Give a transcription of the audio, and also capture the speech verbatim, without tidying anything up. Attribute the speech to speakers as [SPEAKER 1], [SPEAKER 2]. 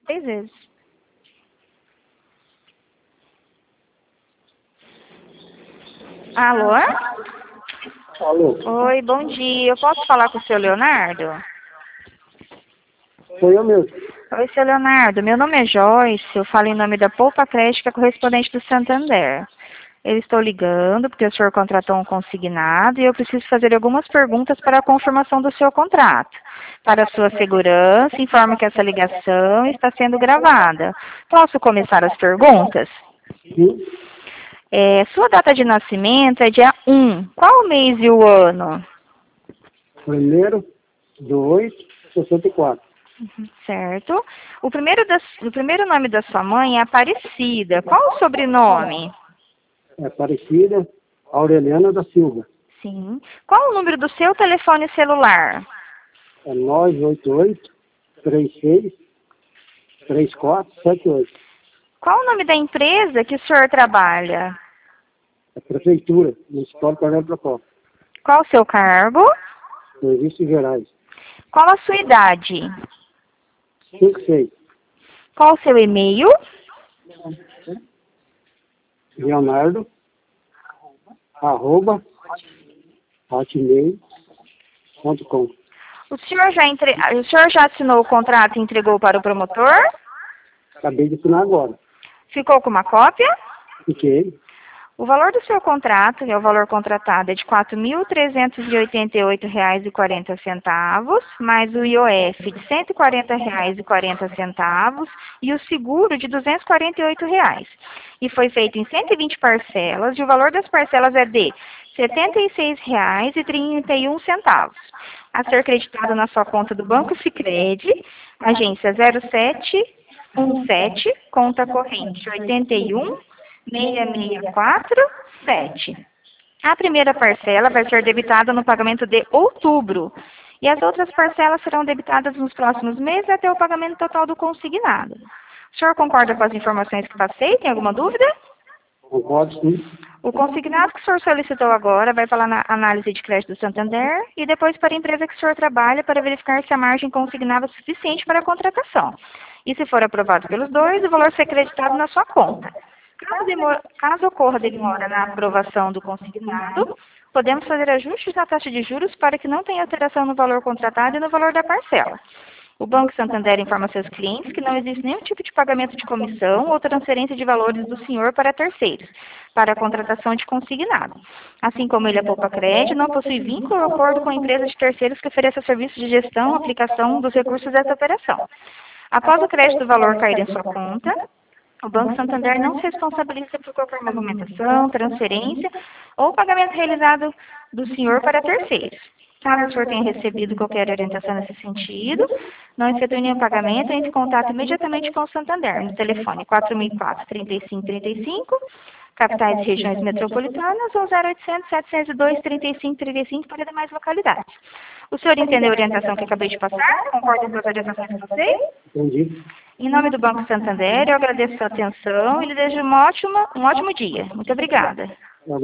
[SPEAKER 1] Seis vezes. Alô?
[SPEAKER 2] Alô?
[SPEAKER 1] Oi, bom dia. Eu posso falar com o seu Leonardo?
[SPEAKER 2] Sou eu mesmo.
[SPEAKER 1] Oi, seu Leonardo. Meu nome é Joyce. Eu falo em nome da Poupa Crédito, que é correspondente do Santander. Eu estou ligando porque o senhor contratou um consignado e eu preciso fazer algumas perguntas para a confirmação do seu contrato. Para a sua segurança, informo que essa ligação está sendo gravada. Posso começar as perguntas?
[SPEAKER 2] Sim.
[SPEAKER 1] É, sua data de nascimento é dia um. Qual o mês e o ano?
[SPEAKER 2] Primeiro, dois, sessenta e quatro.
[SPEAKER 1] Certo. O primeiro, das, o primeiro nome da sua mãe é Aparecida. Qual o sobrenome?
[SPEAKER 2] É Aparecida Aureliana da Silva.
[SPEAKER 1] Sim. Qual o número do seu telefone celular?
[SPEAKER 2] É nove oito oito, três seis, três quatro sete oito.
[SPEAKER 1] Qual o nome da empresa que o senhor trabalha?
[SPEAKER 2] É Prefeitura, Municipal de Coronel Procópio.
[SPEAKER 1] Qual o seu cargo?
[SPEAKER 2] Serviços Gerais.
[SPEAKER 1] Qual a sua idade?
[SPEAKER 2] cinco seis.
[SPEAKER 1] Qual o seu e-mail?
[SPEAKER 2] Leonardo, arroba, hotmail ponto com.
[SPEAKER 1] O senhor, já entre... o senhor já assinou o contrato e entregou para o promotor?
[SPEAKER 2] Acabei de assinar agora.
[SPEAKER 1] Ficou com uma cópia?
[SPEAKER 2] Fiquei.
[SPEAKER 1] O valor do seu contrato, que é o valor contratado, é de quatro mil trezentos e oitenta e oito reais e quarenta centavos, mais o I O F de cento e quarenta reais e quarenta centavos e o seguro de duzentos e quarenta e oito reais. E foi feito em cento e vinte parcelas e o valor das parcelas é de setenta e seis reais e trinta e um centavos. A ser creditado na sua conta do Banco Sicredi, agência zero sete um sete, conta corrente oitenta e um, seis seis quatro sete. A primeira parcela vai ser debitada no pagamento de outubro e as outras parcelas serão debitadas nos próximos meses até o pagamento total do consignado. O senhor concorda com as informações que passei? Tem alguma dúvida?
[SPEAKER 2] Concordo, sim.
[SPEAKER 1] O consignado que o senhor solicitou agora vai para a análise de crédito do Santander e depois para a empresa que o senhor trabalha para verificar se a margem consignada é suficiente para a contratação. E se for aprovado pelos dois, o valor será creditado na sua conta. Caso, demora, caso ocorra demora na aprovação do consignado, podemos fazer ajustes na taxa de juros para que não tenha alteração no valor contratado e no valor da parcela. O Banco Santander informa seus clientes que não existe nenhum tipo de pagamento de comissão ou transferência de valores do senhor para terceiros, para a contratação de consignado. Assim como ele, a Poupa Crédito, não possui vínculo ou acordo com empresas de terceiros que ofereçam serviços de gestão, aplicação dos recursos dessa operação. Após o crédito do valor cair em sua conta, o Banco Santander não se responsabiliza por qualquer movimentação, transferência ou pagamento realizado do senhor para terceiros. Caso o senhor tenha recebido qualquer orientação nesse sentido, não efetue nenhum pagamento, entre em contato imediatamente com o Santander, no telefone quatro mil e quatro, trinta e cinco trinta e cinco, capitais e regiões metropolitanas, ou zero oitocentos, setecentos e dois, trinta e cinco trinta e cinco para demais localidades. O senhor entendeu a orientação que acabei de passar? Concorda com as orientações que passei?
[SPEAKER 2] Entendi.
[SPEAKER 1] Em nome do Banco Santander, eu agradeço a sua atenção e lhe desejo um ótimo, um ótimo dia. Muito obrigada.